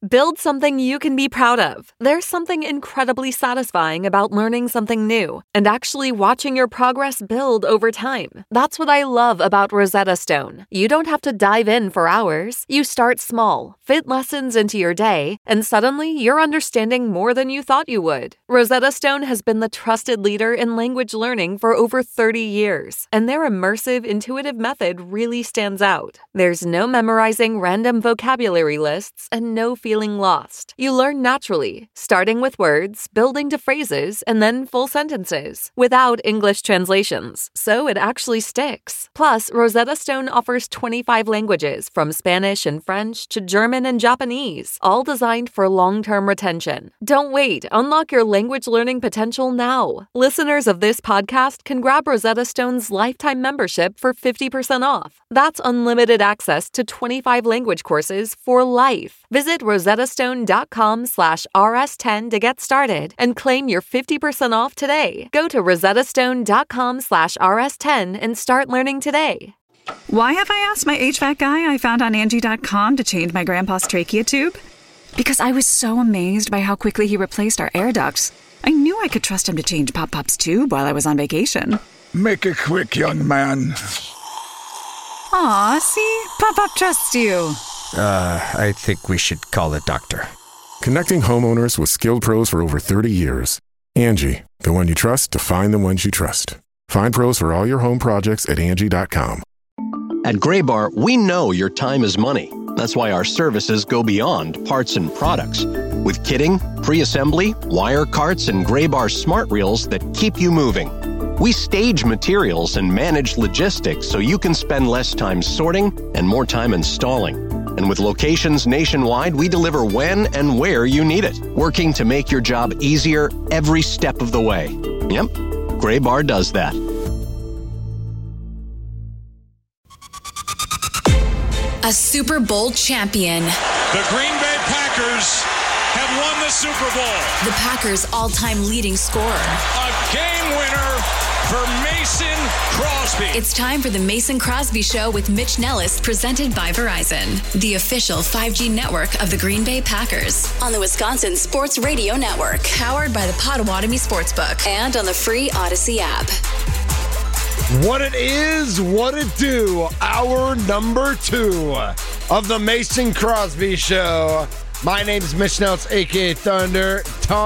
Build something you can be proud of. There's something incredibly satisfying about learning something new and actually watching your progress build over time. That's what I love about Rosetta Stone. You don't have to dive in for hours. You start small, fit lessons into your day, and suddenly you're understanding more than you thought you would. Rosetta Stone has been the trusted leader in language learning for over 30 years, and their immersive, intuitive method really stands out. There's no memorizing random vocabulary lists and no feeling lost. You learn naturally, starting with words, building to phrases, and then full sentences, without English translations, so it actually sticks. Plus, Rosetta Stone offers 25 languages, from Spanish and French to German and Japanese, all designed for long-term retention. Don't wait. Unlock your language learning potential now. Listeners of this podcast can grab Rosetta Stone's lifetime membership for 50% off. That's unlimited access to 25 language courses for life. Visit rosettastone.com/rs10 to get started and claim your 50% off today. Go to rosettastone.com/rs10 and start learning today. Why have I asked my HVAC guy I found on Angie.com to change my grandpa's trachea tube? Because I was so amazed by how quickly he replaced our air ducts. I knew I could trust him to change Pop-Pop's tube while I was on vacation. Make it quick, young man. Aw, see? Pop-Pop trusts you. I think we should call a doctor. Connecting homeowners with skilled pros for over 30 years. Angie, the one you trust to find the ones you trust. Find pros for all your home projects at Angie.com. At Graybar, we know your time is money. That's why our services go beyond parts and products. With kitting, pre-assembly, wire carts, and Graybar smart reels that keep you moving. We stage materials and manage logistics so you can spend less time sorting and more time installing. And with locations nationwide, we deliver when and where you need it, working to make your job easier every step of the way. Yep, Graybar does that. A Super Bowl champion. The Green Bay Packers have won the Super Bowl. The Packers' all-time leading scorer. A game winner for Mason Crosby. It's time for the Mason Crosby Show with Mitch Nellis, presented by Verizon, the official 5G network of the Green Bay Packers, on the Wisconsin Sports Radio Network, powered by the Potawatomi Sportsbook, and on the free Odyssey app. What it is, what it do. Hour number 2 of the Mason Crosby Show. My name's Mitch Nellis, a.k.a. Thunder.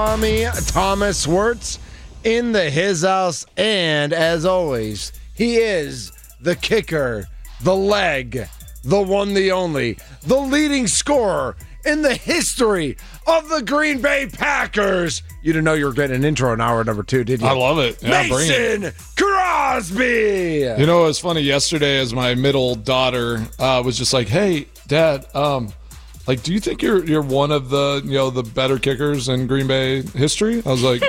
Thomas Wirtz in the his house. And as always, he is the kicker, the leg, the one, the only, the leading scorer in the history of the Green Bay Packers. You didn't know you were getting an intro in hour number 2, did you? I love it. Yeah, Mason Crosby! You know, it was funny yesterday as my middle daughter was just like, hey, Dad, like, do you think you're one of the, the better kickers in Green Bay history? I was like,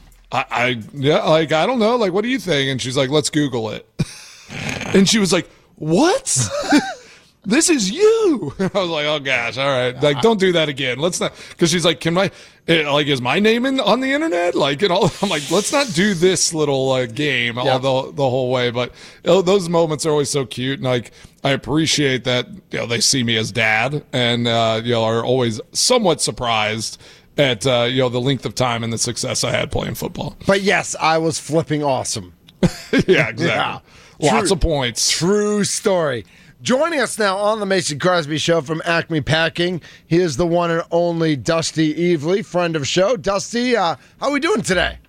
I don't know. Like, what do you think? And she's like, let's Google it. And she was like, what? This is you. I was like, oh gosh, all right. Like, don't do that again. Let's not, because she's like, is my name on the internet? Like, I'm like, let's not do this little game the whole way. But those moments are always so cute, and like, I appreciate that they see me as dad, and are always somewhat surprised at the length of time and the success I had playing football. But yes, I was flipping awesome. Yeah, exactly. Yeah. Lots of points. True story. Joining us now on the Mason Crosby Show from Acme Packing, he is the one and only Dusty Evely, friend of the show. Dusty, how are we doing today?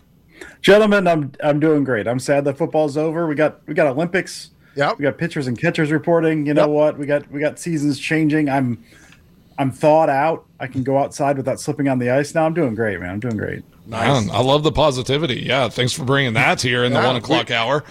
Gentlemen, I'm doing great. I'm sad that football's over. We got Olympics. Yep. We got pitchers and catchers reporting. You know what? We got seasons changing. I'm thawed out. I can go outside without slipping on the ice now. I'm doing great, man. I'm doing great. Nice. Man, I love the positivity. Yeah, thanks for bringing that here in the 1 o'clock hour.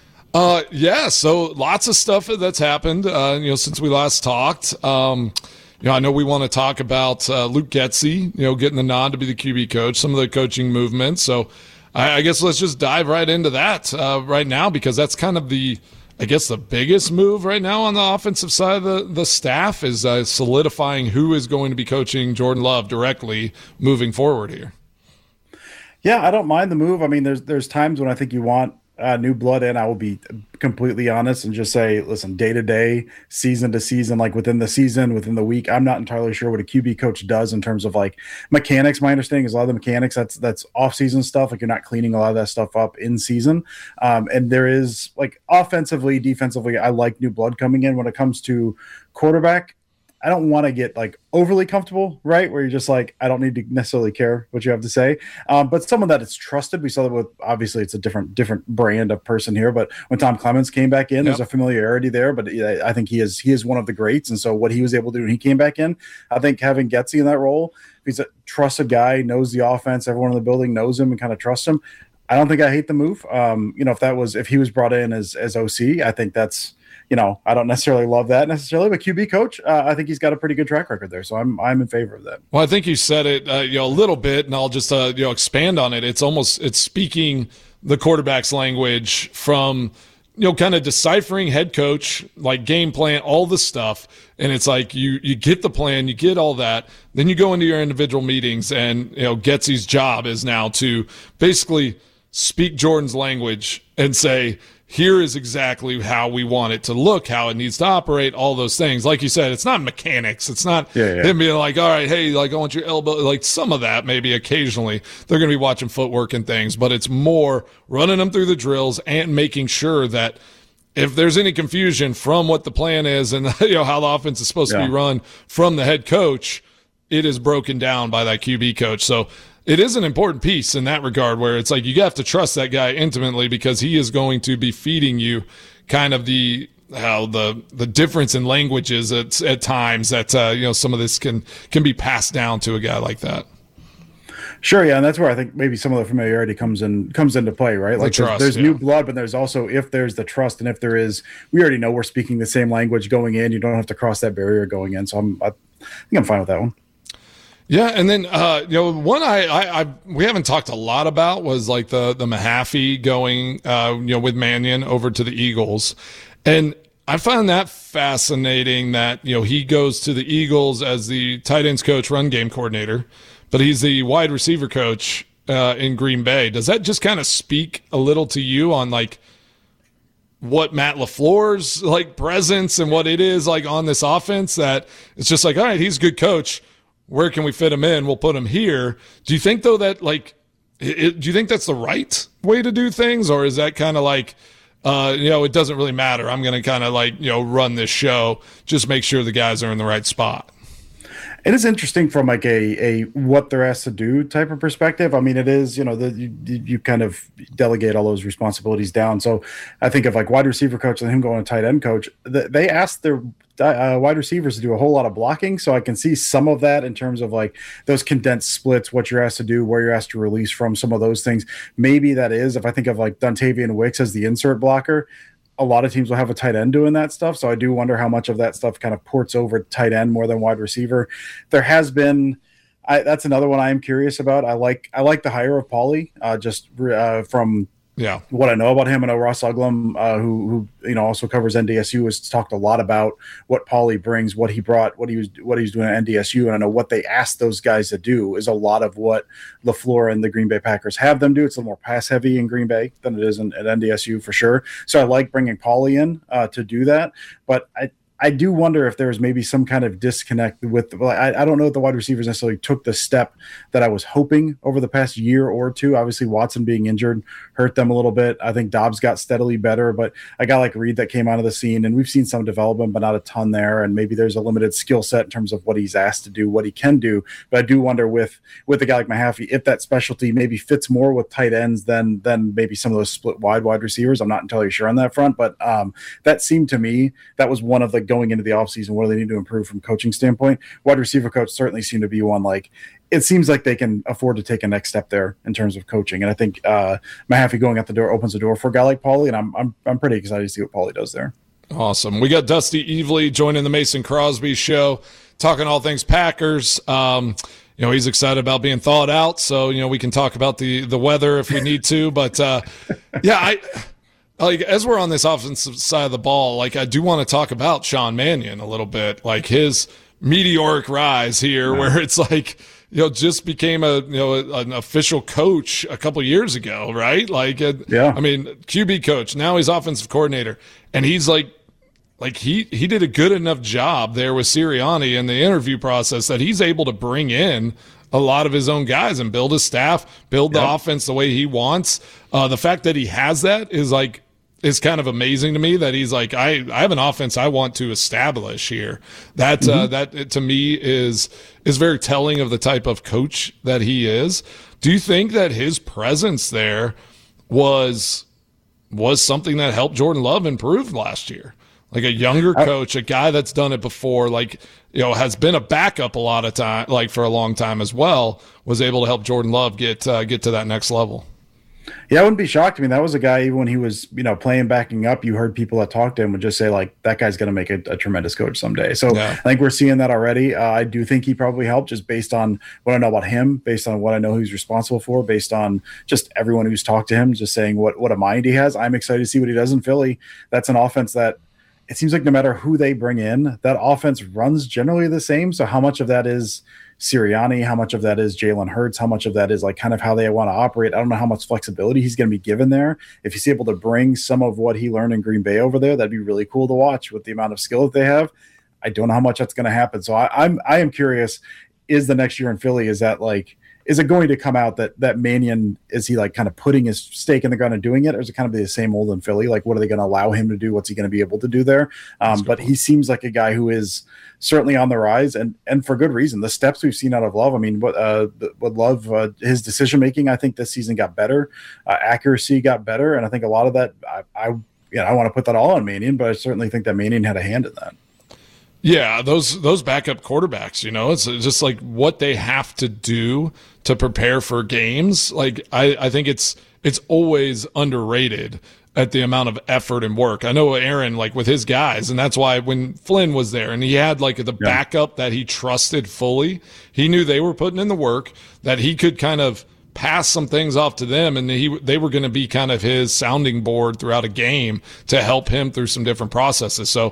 Yeah. So lots of stuff that's happened, since we last talked. I know we want to talk about Luke Getsy, getting the nod to be the QB coach, some of the coaching movements. So I guess let's just dive right into that right now, because that's kind of the biggest move right now on the offensive side of the staff is solidifying who is going to be coaching Jordan Love directly moving forward here. Yeah, I don't mind the move. I mean, there's times when I think you want new blood in, I will be completely honest and just say, listen, day to day, season to season, like within the season, within the week, I'm not entirely sure what a QB coach does in terms of like mechanics. My understanding is a lot of the mechanics, that's off season stuff. Like you're not cleaning a lot of that stuff up in season. And there is like offensively, defensively, I like new blood coming in. When it comes to quarterback, I don't want to get like overly comfortable, right? Where you're just like, I don't need to necessarily care what you have to say. But someone that is trusted, we saw that with, obviously it's a different brand of person here, but when Tom Clements came back in, there's a familiarity there, but I think he is one of the greats. And so what he was able to do when he came back in, I think having Getsy in that role, he's a trusted guy, knows the offense, everyone in the building knows him and kind of trusts him. I don't think I hate the move. If he was brought in as OC, I think that's, I don't necessarily love that necessarily, but QB coach, I think he's got a pretty good track record there. So I'm in favor of that. Well, I think you said it, a little bit, and I'll just, expand on it. It's speaking the quarterback's language from, kind of deciphering head coach, like game plan, all the stuff. And it's like you get the plan, you get all that. Then you go into your individual meetings and, Getsy's job is now to basically speak Jordan's language and say, here is exactly how we want it to look, how it needs to operate, all those things. Like you said, it's not mechanics. It's not him being like, all right, hey, like I want your elbow, like some of that maybe occasionally. They're going to be watching footwork and things, but it's more running them through the drills and making sure that if there's any confusion from what the plan is and how the offense is supposed to be run from the head coach, it is broken down by that QB coach. So it is an important piece in that regard where it's like you have to trust that guy intimately because he is going to be feeding you kind of the difference in languages at times that some of this can be passed down to a guy like that. Sure, yeah, and that's where I think maybe some of the familiarity comes into play, right? Like there's new blood, but there's also, if there's the trust, and if there is, we already know we're speaking the same language going in. You don't have to cross that barrier going in. So I think I'm fine with that one. Yeah, and then one we haven't talked a lot about was like the Mahaffey going with Mannion over to the Eagles, and I found that fascinating that he goes to the Eagles as the tight ends coach, run game coordinator, but he's the wide receiver coach in Green Bay. Does that just kind of speak a little to you on like what Matt LaFleur's like presence and what it is like on this offense? That it's just like, all right, he's a good coach. Where can we fit him in? We'll put him here. Do you think, though, that, do you think that's the right way to do things? Or is that kind of like, it doesn't really matter. I'm going to kind of run this show, just make sure the guys are in the right spot. It is interesting from like a what they're asked to do type of perspective. I mean, it is, you kind of delegate all those responsibilities down. So I think of like wide receiver coach and him going to tight end coach, they asked their wide receivers to do a whole lot of blocking. So I can see some of that in terms of like those condensed splits, what you're asked to do, where you're asked to release from, some of those things. Maybe that is, if I think of like Dontavian Wicks as the insert blocker, a lot of teams will have a tight end doing that stuff. So I do wonder how much of that stuff kind of ports over tight end more than wide receiver. There has been, that's another one I am curious about. I like the hire of Pauly, from what I know about him. I know Ross Uglum, who also covers NDSU, has talked a lot about what Pauly brings, what he brought, what he was doing at NDSU, and I know what they asked those guys to do is a lot of what LaFleur and the Green Bay Packers have them do. It's a little more pass heavy in Green Bay than it is at NDSU for sure. So I like bringing Pauly in to do that, but I do wonder if there's maybe some kind of disconnect with I don't know if the wide receivers necessarily took the step that I was hoping over the past year or two. Obviously, Watson being injured hurt them a little bit. I think Dobbs got steadily better, but a guy like Reed that came out of the scene, and we've seen some development, but not a ton there. And maybe there's a limited skill set in terms of what he's asked to do, what he can do. But I do wonder with a guy like Mahaffey, if that specialty maybe fits more with tight ends than maybe some of those split wide receivers. I'm not entirely sure on that front, but that seemed to me, that was one of the going into the offseason, what do they need to improve from coaching standpoint? Wide receiver coach certainly seemed to be one like it seems like they can afford to take a next step there in terms of coaching. And I think Mahaffey going out the door opens the door for a guy like Pauly, and I'm pretty excited to see what Pauly does there. Awesome. We got Dusty Evely joining the Mason Crosby show, talking all things Packers. He's excited about being thawed out, so we can talk about the weather if we need to. But as we're on this offensive side of the ball, I do want to talk about Sean Mannion a little bit, like his meteoric rise here, where it's like just became an official coach a couple years ago, right? Like, yeah. I mean, QB coach. Now he's offensive coordinator, and he's like he did a good enough job there with Sirianni in the interview process that he's able to bring in a lot of his own guys and build his staff, build the offense the way he wants. The fact that he has that is kind of amazing to me, that he's like, I have an offense I want to establish here. That to me is very telling of the type of coach that he is. Do you think that his presence there was something that helped Jordan Love improve last year? Like a younger coach, a guy that's done it before, has been a backup a lot of time, like for a long time as well, was able to help Jordan Love get to that next level. Yeah, I wouldn't be shocked. I mean, that was a guy, even when he was, playing backing up, you heard people that talked to him would just say, like, that guy's going to make a tremendous coach someday. So I think we're seeing that already. I do think he probably helped, just based on what I know about him, based on what I know he's responsible for, based on just everyone who's talked to him, just saying what a mind he has. I'm excited to see what he does in Philly. That's an offense that it seems like no matter who they bring in, that offense runs generally the same. So how much of that is Sirianni, how much of that is Jalen Hurts, how much of that is like kind of how they want to operate? I don't know how much flexibility he's going to be given there. If he's able to bring some of what he learned in Green Bay over there, that'd be really cool to watch with the amount of skill that they have. I don't know how much that's going to happen. So I am curious, is the next year in Philly, is it going to come out that Mannion, is he like kind of putting his stake in the ground and doing it, or is it kind of the same old in Philly? Like, what are they going to allow him to do? What's he going to be able to do there? But he seems like a guy who is certainly on the rise, and for good reason. The steps we've seen out of Love, I mean, what Love, his decision making, I think this season got better, accuracy got better, and I think a lot of that, I want to put that all on Mannion, but I certainly think that Mannion had a hand in that. Yeah, those backup quarterbacks, it's just like what they have to do to prepare for games. Like I think it's always underrated at the amount of effort and work. I know Aaron, like with his guys, and that's why when Flynn was there and he had like the backup that he trusted fully, he knew they were putting in the work, that he could kind of pass some things off to them, and they were going to be kind of his sounding board throughout a game to help him through some different processes. So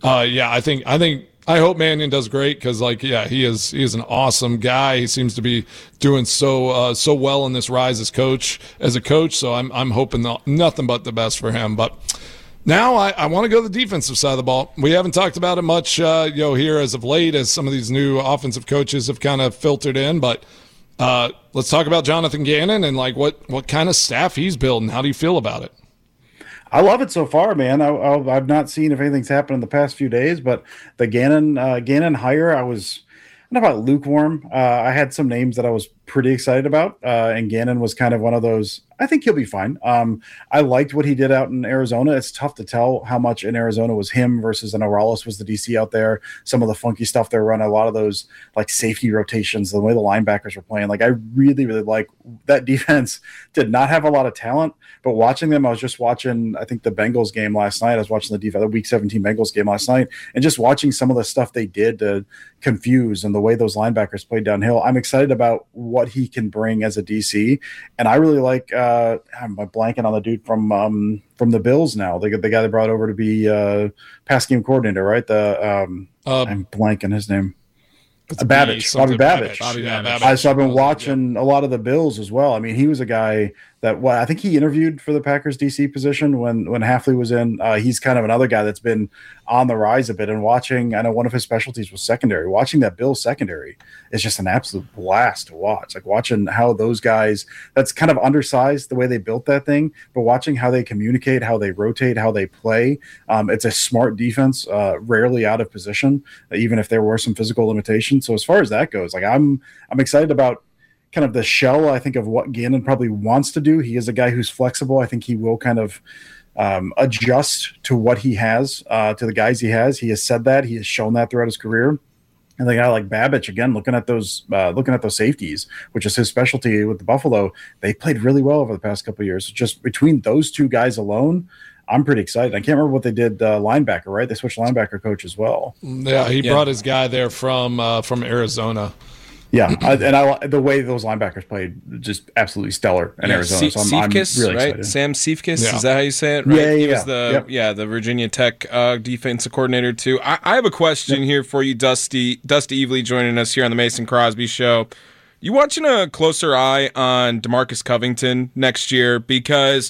I hope Mannion does great, because he is an awesome guy. He seems to be doing so well in this rise as a coach. So I'm hoping nothing but the best for him. But now I want to go to the defensive side of the ball. We haven't talked about it much here as of late, as some of these new offensive coaches have kind of filtered in. But let's talk about Jonathan Gannon and like what kind of staff he's building. How do you feel about it? I love it so far, man. I've not seen if anything's happened in the past few days, but the Gannon hire, I was not about lukewarm. I had some names that I was pretty excited about, and Gannon was kind of one of those. I think he'll be fine. I liked what he did out in Arizona. It's tough to tell how much in Arizona was him versus Orales was the DC out there. Some of the funky stuff they're running, a lot of those like safety rotations, the way the linebackers were playing. Like I really, really like that defense. Did not have a lot of talent, but watching them, I was just watching, I think the Bengals game last night. I was watching the Week 17 Bengals game last night, and just watching some of the stuff they did to confuse and the way those linebackers played downhill. I'm excited about what he can bring as a DC, and I really like. I'm blanking on the dude from the Bills now. The guy they brought over to be pass game coordinator, right? I'm blanking his name. Bobby Babbage. So I've been watching a lot of the Bills as well. I mean, he was a guy that I think he interviewed for the Packers DC position when Hafley was in. He's kind of another guy that's been on the rise a bit. And watching, I know one of his specialties was secondary. Watching that Bills secondary is just an absolute blast to watch. Like watching how those guys, that's kind of undersized the way they built that thing, but watching how they communicate, how they rotate, how they play. It's a smart defense, rarely out of position, even if there were some physical limitations. So as far as that goes, like I'm excited about kind of the shell, I think, of what Gannon probably wants to do. He is a guy who's flexible. I think he will kind of adjust to what he has, to the guys he has. He has said that. He has shown that throughout his career. And the guy like Babbage, again, looking at those safeties, which is his specialty with the Buffalo, they played really well over the past couple of years. So just between those two guys alone, I'm pretty excited. I can't remember what they did linebacker, right? They switched linebacker coach as well. Yeah, he brought his guy there from Arizona. Yeah, and the way those linebackers played, just absolutely stellar in Arizona. So I'm really excited. Right? Sam Cephas, is that how you say it? Right? Yeah, he was the Virginia Tech defensive coordinator too. I have a question here for you, Dusty Evely, joining us here on the Mason Crosby Show. You watching a closer eye on DeMarcus Covington next year? Because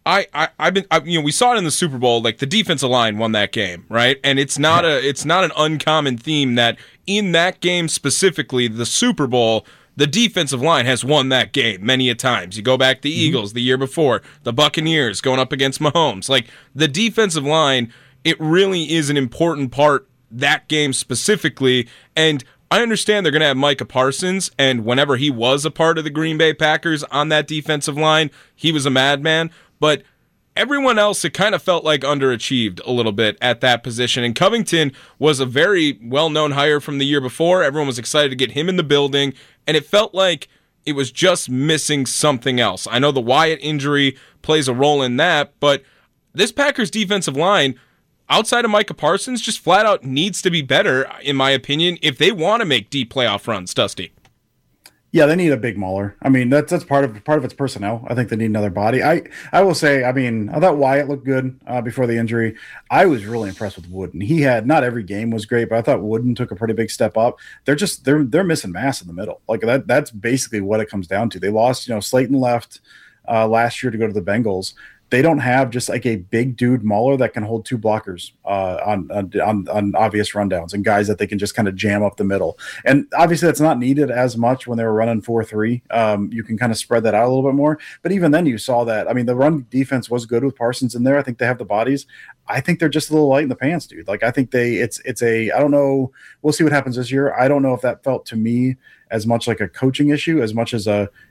we saw it in the Super Bowl. Like, the defensive line won that game, right? And it's not an uncommon theme that in that game specifically, the Super Bowl, the defensive line has won that game many a times. You go back to the Eagles the year before, the Buccaneers going up against Mahomes. Like, the defensive line, it really is an important part that game specifically. And I understand they're going to have Micah Parsons, and whenever he was a part of the Green Bay Packers on that defensive line, he was a madman. But everyone else, it kind of felt like underachieved a little bit at that position. And Covington was a very well-known hire from the year before. Everyone was excited to get him in the building, and it felt like it was just missing something else. I know the Wyatt injury plays a role in that, but this Packers defensive line, outside of Micah Parsons, just flat out needs to be better, in my opinion, if they want to make deep playoff runs, Dusty. Yeah, they need a big Mauler. I mean, that's part of its personnel. I think they need another body. I will say, I mean, I thought Wyatt looked good before the injury. I was really impressed with Wooden. He had, not every game was great, but I thought Wooden took a pretty big step up. They're missing mass in the middle. Like that's basically what it comes down to. They lost, Slayton left last year to go to the Bengals. They don't have just like a big dude Mauler that can hold two blockers on obvious rundowns and guys that they can just kind of jam up the middle. And obviously that's not needed as much when they were running 4-3. You can kind of spread that out a little bit more. But even then you saw that. I mean, the run defense was good with Parsons in there. I think they have the bodies. I think they're just a little light in the pants, dude. Like I think I don't know. We'll see what happens this year. I don't know if that felt to me as much like a coaching issue as much as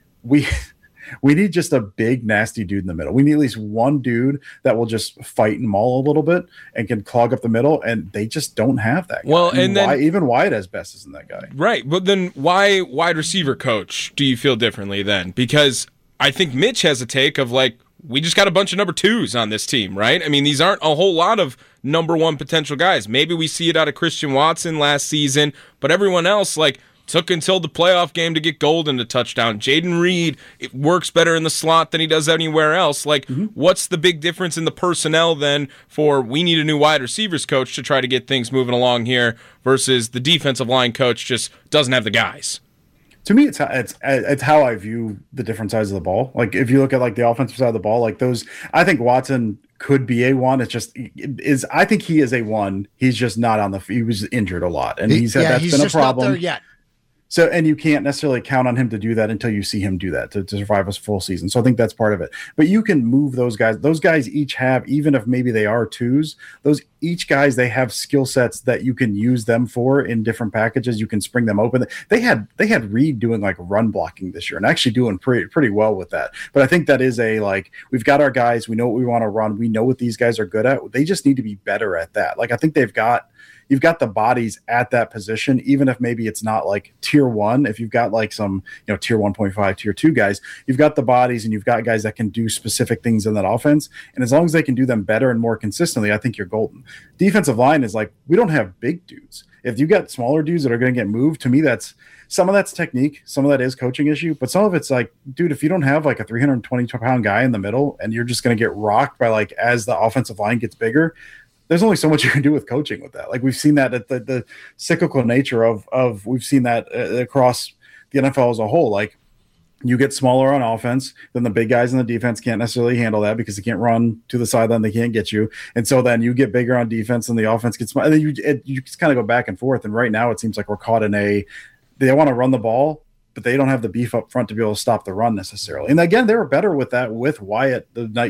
we need just a big, nasty dude in the middle. We need at least one dude that will just fight and maul a little bit and can clog up the middle, and they just don't have that guy. Well, and then even Wyatt as best isn't that guy. Right, but then why wide receiver coach do you feel differently then? Because I think Mitch has a take of like, we just got a bunch of number twos on this team, right? I mean, these aren't a whole lot of number one potential guys. Maybe we see it out of Christian Watson last season, but everyone else, like, took until the playoff game to get Golden a touchdown. Jaden Reed, it works better in the slot than he does anywhere else. Like, what's the big difference in the personnel then for we need a new wide receivers coach to try to get things moving along here versus the defensive line coach just doesn't have the guys? To me, it's how I view the different sides of the ball. Like, if you look at like the offensive side of the ball, like those, I think Watson could be a one. It's just I think he is a one. He's just not he was injured a lot, and that's been a problem. Not there yet. So, and you can't necessarily count on him to do that until you see him do that to survive a full season. So I think that's part of it. But you can move those guys. Those guys each have, even if maybe they are twos, each guys, they have skill sets that you can use them for in different packages. You can spring them open. They had Reed doing like run blocking this year and actually doing pretty well with that. But I think that is we've got our guys. We know what we want to run. We know what these guys are good at. They just need to be better at that. Like, I think you've got the bodies at that position, even if maybe it's not like tier one. If you've got like some, tier 1.5, tier 2 guys, you've got the bodies and you've got guys that can do specific things in that offense. And as long as they can do them better and more consistently, I think you're golden. Defensive line is like, we don't have big dudes. If you got smaller dudes that are going to get moved, to me, some of that's technique. Some of that is coaching issue, but some of it's like, dude, if you don't have like a 320-pound guy in the middle and you're just going to get rocked by like, as the offensive line gets bigger, there's only so much you can do with coaching with that. Like, we've seen that at the cyclical nature of we've seen that across the NFL as a whole. Like, you get smaller on offense, then the big guys in the defense can't necessarily handle that because they can't run to the sideline. They can't get you. And so then you get bigger on defense and the offense gets smaller. And then you just kind of go back and forth. And right now it seems like we're caught in they want to run the ball, but they don't have the beef up front to be able to stop the run necessarily. And again, they were better with that with Wyatt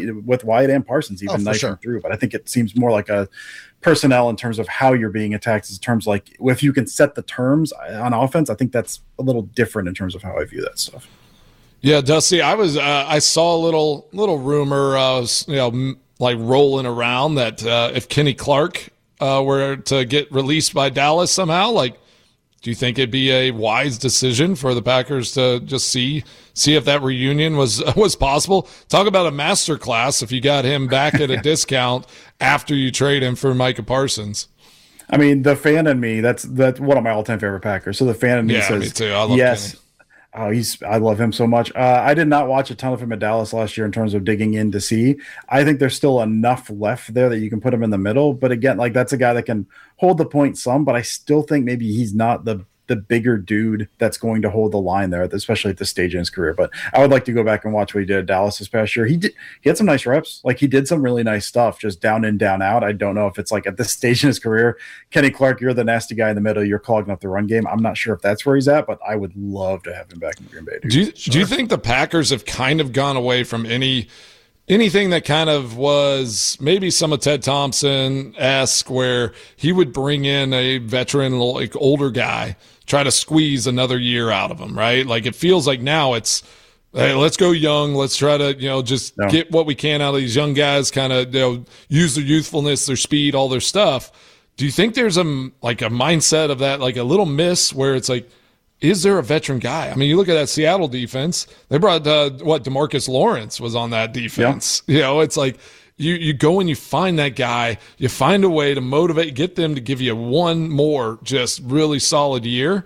and Parsons even knifing through. But I think it seems more like a personnel in terms of how you're being attacked, in terms like if you can set the terms on offense. I think that's a little different in terms of how I view that stuff. Yeah, Dusty, I saw a little rumor, like rolling around that if Kenny Clark were to get released by Dallas somehow, like, do you think it'd be a wise decision for the Packers to just see if that reunion was possible? Talk about a masterclass if you got him back at a discount after you trade him for Micah Parsons. I mean, the fan in me, that's one of my all-time favorite Packers. So the fan in me says, me too. I love yes. Kenny. Oh, I love him so much. I did not watch a ton of him at Dallas last year in terms of digging in to see. I think there's still enough left there that you can put him in the middle. But again, like, that's a guy that can hold the point some, but I still think maybe he's not the the bigger dude that's going to hold the line there, especially at this stage in his career. But I would like to go back and watch what he did at Dallas this past year. He had some nice reps. Like, he did some really nice stuff, just down in, down out. I don't know if it's like at this stage in his career, Kenny Clark, you're the nasty guy in the middle, you're clogging up the run game. I'm not sure if that's where he's at, but I would love to have him back in Green Bay. Dude. Do you think the Packers have kind of gone away from anything that kind of was maybe some of Ted Thompson-esque, where he would bring in a veteran, like older guy, try to squeeze another year out of him, right? Like, it feels like now it's, hey, let's go young. Let's try to, get what we can out of these young guys, kind of, use their youthfulness, their speed, all their stuff. Do you think there's a mindset of that, like a little miss where it's like, is there a veteran guy? I mean, you look at that Seattle defense. They brought DeMarcus Lawrence was on that defense. Yeah. It's like you go and you find that guy. You find a way to motivate, get them to give you one more just really solid year.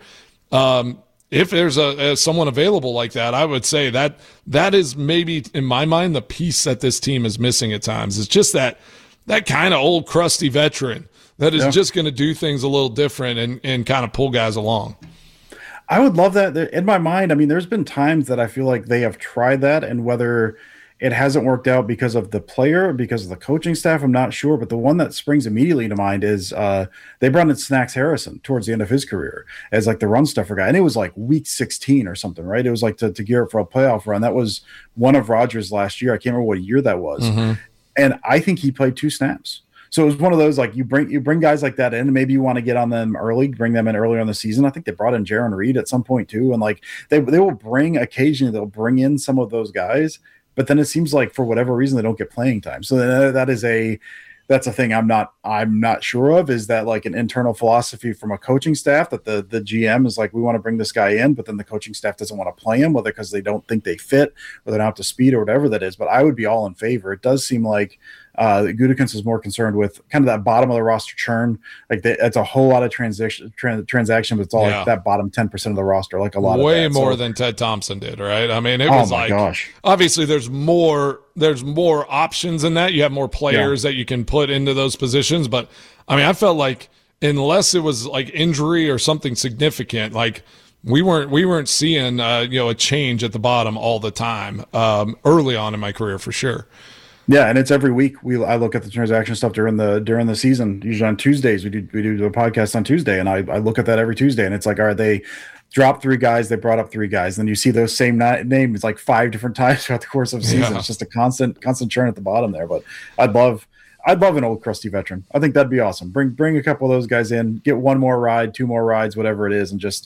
If there's someone available like that, I would say that is maybe, in my mind, the piece that this team is missing at times. It's just that kind of old crusty veteran that is just going to do things a little different and kind of pull guys along. I would love that. In my mind, I mean, there's been times that I feel like they have tried that, and whether it hasn't worked out because of the player or because of the coaching staff, I'm not sure. But the one that springs immediately to mind is they brought in Snacks Harrison towards the end of his career as like the run stuffer guy. And it was like week 16 or something, right? It was like to gear up for a playoff run. That was one of Rodgers' last year. I can't remember what year that was. Mm-hmm. And I think he played 2 snaps. So it was one of those, like, you bring guys like that in, and maybe you want to get on them early, bring them in earlier in the season. I think they brought in Jaron Reed at some point too. And like they will occasionally they'll bring in some of those guys, but then it seems like for whatever reason they don't get playing time. So that's a thing I'm not sure of, is that like an internal philosophy from a coaching staff that the GM is like, we want to bring this guy in, but then the coaching staff doesn't want to play him, whether because they don't think they fit or they don't have the speed or whatever that is. But I would be all in favor. It does seem like Gutekunst is more concerned with kind of that bottom of the roster churn. Like it's a whole lot of transaction, but it's all like that bottom 10% of the roster, like a lot way of more than Ted Thompson did, right? I mean, it was obviously there's more options in that. You have more players that you can put into those positions, but I mean, I felt like unless it was like injury or something significant, like we weren't seeing a change at the bottom all the time early on in my career for sure. Yeah, and it's every week. I look at the transaction stuff during the season. Usually on Tuesdays, we do a podcast on Tuesday, and I look at that every Tuesday, and it's like, all right, they dropped 3 guys, they brought up 3 guys, and then you see those same names like 5 different times throughout the course of the season. Yeah. It's just a constant churn at the bottom there. But I'd love an old crusty veteran. I think that'd be awesome. Bring a couple of those guys in, get 1 more ride, 2 more rides, whatever it is, and just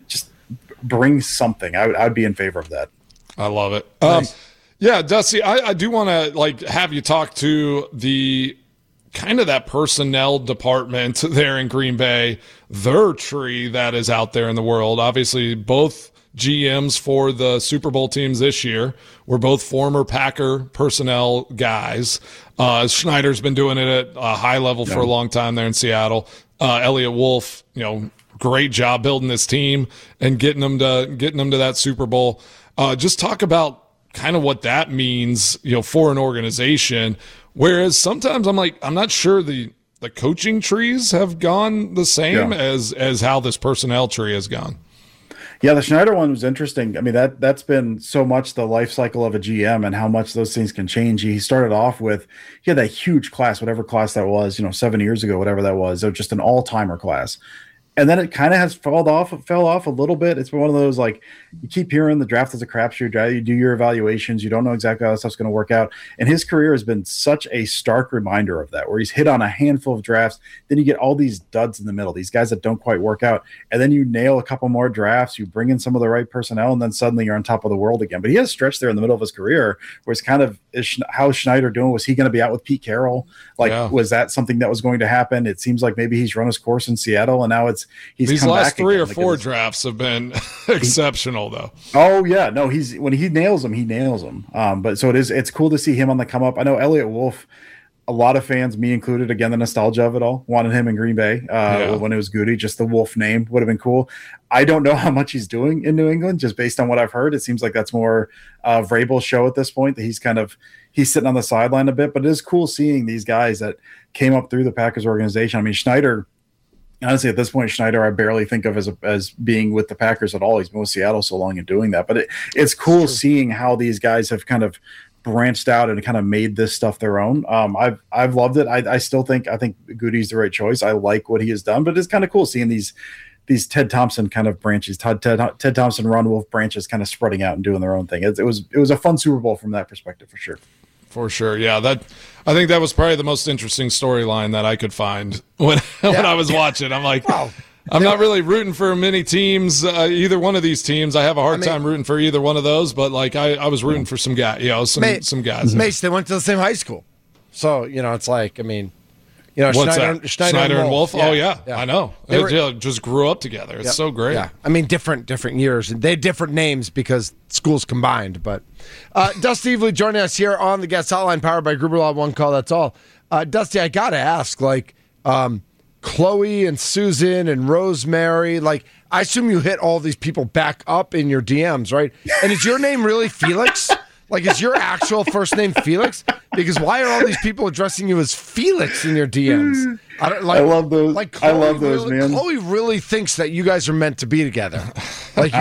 bring something. I'd be in favor of that. I love it. Nice. Yeah, Dusty, I do want to have you talk to the kind of that personnel department there in Green Bay, their tree that is out there in the world. Obviously, both GMs for the Super Bowl teams this year were both former Packer personnel guys. Schneider's been doing it at a high level for a long time there in Seattle. Elliott Wolf, great job building this team and getting them to that Super Bowl. Just talk about kind of what that means, for an organization. Whereas sometimes I'm not sure the coaching trees have gone the same as how this personnel tree has gone. Yeah, the Schneider one was interesting. I mean, that's been so much the life cycle of a GM and how much those things can change. He started off with, he had that huge class, whatever class that was, 7 years ago, whatever that was. So just an all-timer class. And then it kind of has fell off a little bit. It's been one of those, like, you keep hearing the draft is a crapshoot. You do your evaluations. You don't know exactly how that stuff's going to work out. And his career has been such a stark reminder of that, where he's hit on a handful of drafts. Then you get all these duds in the middle, these guys that don't quite work out. And then you nail a couple more drafts. You bring in some of the right personnel, and then suddenly you're on top of the world again. But he has a stretch there in the middle of his career where it's kind of, how's Schneider doing? Was he going to be out with Pete Carroll? Was that something that was going to happen? It seems like maybe he's run his course in Seattle, and now he's these come last back 3 again. or 4 drafts have been exceptional, though. Oh yeah, no, when he nails them, he nails them. But so it's cool to see him on the come up. I know Elliott Wolf, a lot of fans, me included, again, the nostalgia of it all, wanted him in Green Bay when it was Goody. Just the Wolf name would have been cool. I don't know how much he's doing in New England, just based on what I've heard. It seems like that's more Vrabel's show at this point, that he's sitting on the sideline a bit. But it is cool seeing these guys that came up through the Packers organization. I mean, Schneider, honestly, at this point, Schneider, I barely think of as being with the Packers at all. He's been with Seattle so long and doing that. But it's cool seeing how these guys have kind of branched out and kind of made this stuff their own. I've loved it. I think Goody's the right choice. I like what he has done, but it's kind of cool seeing these Ted Thompson kind of branches, Ted Thompson, Ron Wolf branches kind of spreading out and doing their own thing. It was a fun Super Bowl from that perspective for sure. For sure, yeah. I think that was probably the most interesting storyline that I could find when I was watching. I'm like, I'm not really rooting for many teams, either one of these teams. I have a hard time rooting for either one of those, but like I was rooting for some guys, some guys. Mace, they went to the same high school, so it's like, what's Schneider and Wolf. Yeah, oh yeah, I know. They just grew up together. It's so great. Yeah, different years. They had different names because schools combined. But Dusty Evely joining us here on the guest hotline, powered by Gruber Law. One call, that's all. Dusty, I gotta ask, Chloe and Susan and Rosemary, I assume you hit all these people back up in your DMs, right? And is your name really Felix? Is your actual first name Felix? Because why are all these people addressing you as Felix in your DMs? I love those. I love those, man. Chloe really thinks that you guys are meant to be together. I'm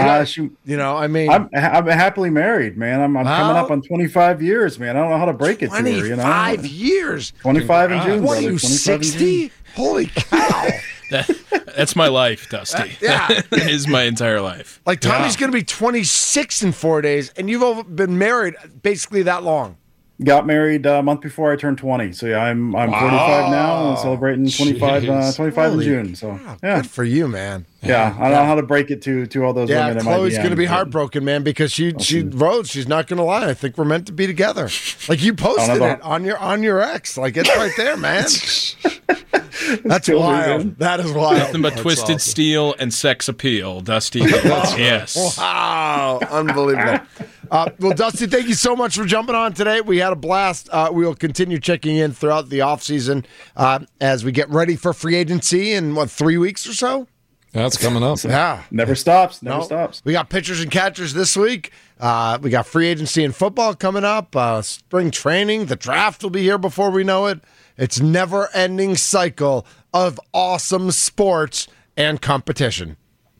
happily married, man. I'm coming up on 25 years, man. I don't know how to break it to her. 25 years. 25 in June. What are you, 60? Holy cow. That's my life, Dusty. That is my entire life. Tommy's going to be 26 in 4 days, and you've all been married basically that long. Got married a month before I turned 20. So yeah, I'm 45 now and celebrating 25 in June. So good for you, man. Yeah, I don't know how to break it to all those women. Chloe's going to be heartbroken, man, because she wrote, she's not going to lie. I think we're meant to be together. You posted it on your ex. It's right there, man. That's wild. That is wild. Nothing but twisted steel and sex appeal, Dusty. Yes. Wow. Unbelievable. Well, Dusty, thank you so much for jumping on today. We had a blast. We will continue checking in throughout the offseason as we get ready for free agency in, 3 weeks or so? That's coming up. Yeah. Never stops. Never stops. We got pitchers and catchers this week. We got free agency and football coming up. Spring training. The draft will be here before we know it. It's never-ending cycle of awesome sports and competition.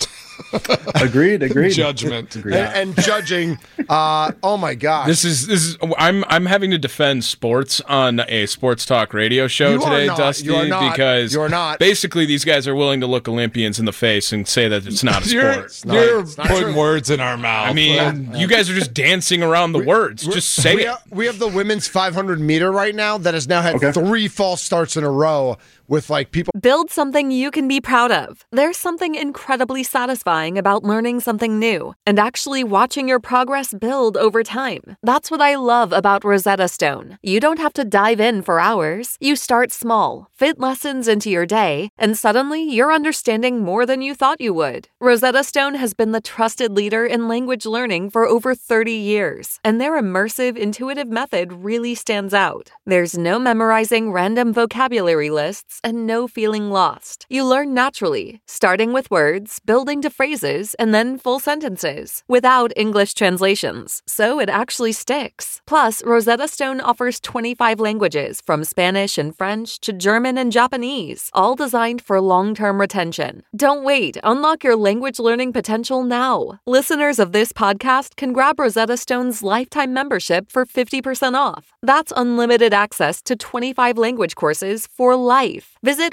Agreed. Judgment. And judging. Oh my gosh. This is. I'm having to defend sports on a sports talk radio show today, Dusty, because you're not. Basically these guys are willing to look Olympians in the face and say that it's not a sport. You're putting words in our mouth. I mean, you guys are just dancing around the words. Just say it. We have the women's 500 meter right now that has now had 3 false starts in a row with people. Build something you can be proud of. There's something incredibly satisfying about learning something new and actually watching your progress build over time. That's what I love about Rosetta Stone. You don't have to dive in for hours. You start small, fit lessons into your day, and suddenly you're understanding more than you thought you would. Rosetta Stone has been the trusted leader in language learning for over 30 years, and their immersive, intuitive method really stands out. There's no memorizing random vocabulary lists and no feeling lost. You learn naturally, starting with words, building to phrases, and then full sentences, without English translations, so it actually sticks. Plus, Rosetta Stone offers 25 languages, from Spanish and French to German and Japanese, all designed for long-term retention. Don't wait. Unlock your language learning potential now. Listeners of this podcast can grab Rosetta Stone's lifetime membership for 50% off. That's unlimited access to 25 language courses for life. Visit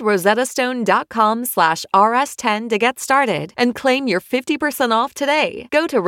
rosettastone.com/rs10 to get started and claim your 50% off today. Go to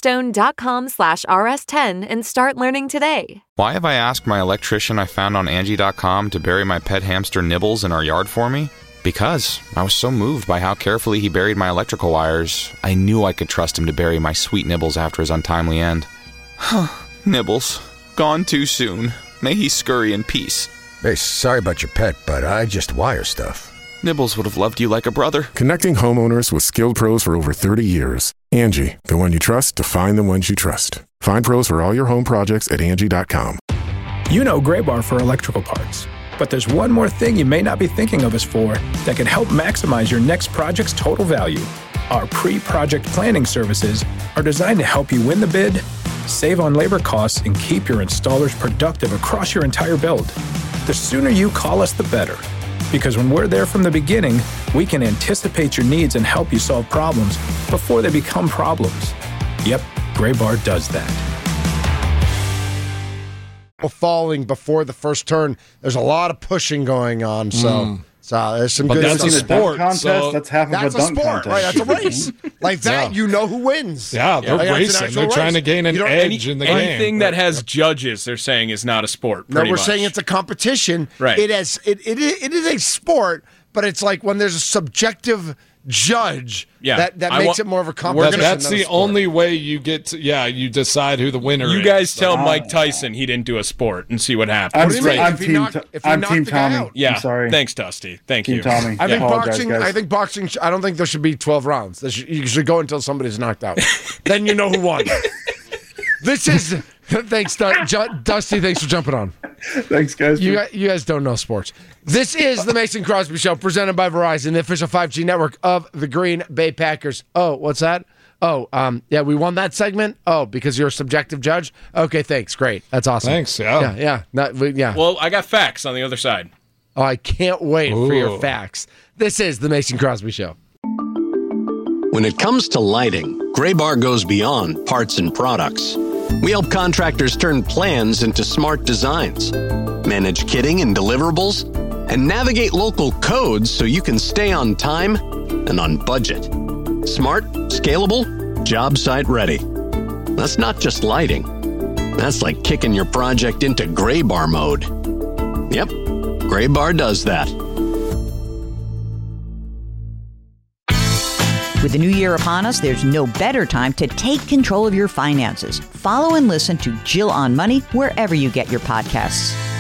rosettastone.com/rs10 and start learning today. Why have I asked my electrician I found on Angie.com to bury my pet hamster Nibbles in our yard for me? Because I was so moved by how carefully he buried my electrical wires, I knew I could trust him to bury my sweet Nibbles after his untimely end. Nibbles, gone too soon. May he scurry in peace. Hey, sorry about your pet, but I just wire stuff. Nibbles would have loved you like a brother. Connecting homeowners with skilled pros for over 30 years. Angie, the one you trust to find the ones you trust. Find pros for all your home projects at Angie.com. You know Graybar for electrical parts, but there's one more thing you may not be thinking of us for that can help maximize your next project's total value. Our pre-project planning services are designed to help you win the bid, save on labor costs, and keep your installers productive across your entire build. The sooner you call us, the better. Because when we're there from the beginning, we can anticipate your needs and help you solve problems before they become problems. Yep, Graybar does that. Falling before the first turn, the's a lot of pushing going on, so there's some good that's a sport contest. so that's half of that's a dunk sport, contest, right? That's a race. Like that, you know who wins. Yeah, they're racing. They're trying to gain an edge in the game. Anything that has judges, they're saying is not a sport. No, we're much. saying it's a competition. Right. It is a sport, but it's like when there's a subjective judge that makes it more of a competition. That's the only way you get to, you decide who the winner is. You guys tell Mike Tyson he didn't do a sport and see what happens. I'm Team Tommy. Yeah, I'm sorry. Thanks, Dusty. Thank Team you. Tommy. I think apologize, guys. I think boxing. I don't think there should be 12 rounds. You should go until somebody's knocked out. Then you know who won. This is thanks, Dusty. Thanks for jumping on. Thanks, guys. You guys don't know sports. This is the Mason Crosby Show, presented by Verizon, the official 5G network of the Green Bay Packers. Oh, what's that? Oh, we won that segment. Oh, because you're a subjective judge. Okay, thanks. Great, that's awesome. Thanks. Yeah. Well, I got facts on the other side. Oh, I can't wait for your facts. This is the Mason Crosby Show. When it comes to lighting, Graybar goes beyond parts and products. We help contractors turn plans into smart designs, manage kitting and deliverables, and navigate local codes so you can stay on time and on budget. Smart, scalable, job site ready. That's not just lighting. That's like kicking your project into Graybar mode. Yep, Graybar does that. With the new year upon us, there's no better time to take control of your finances. Follow and listen to Jill on Money wherever you get your podcasts.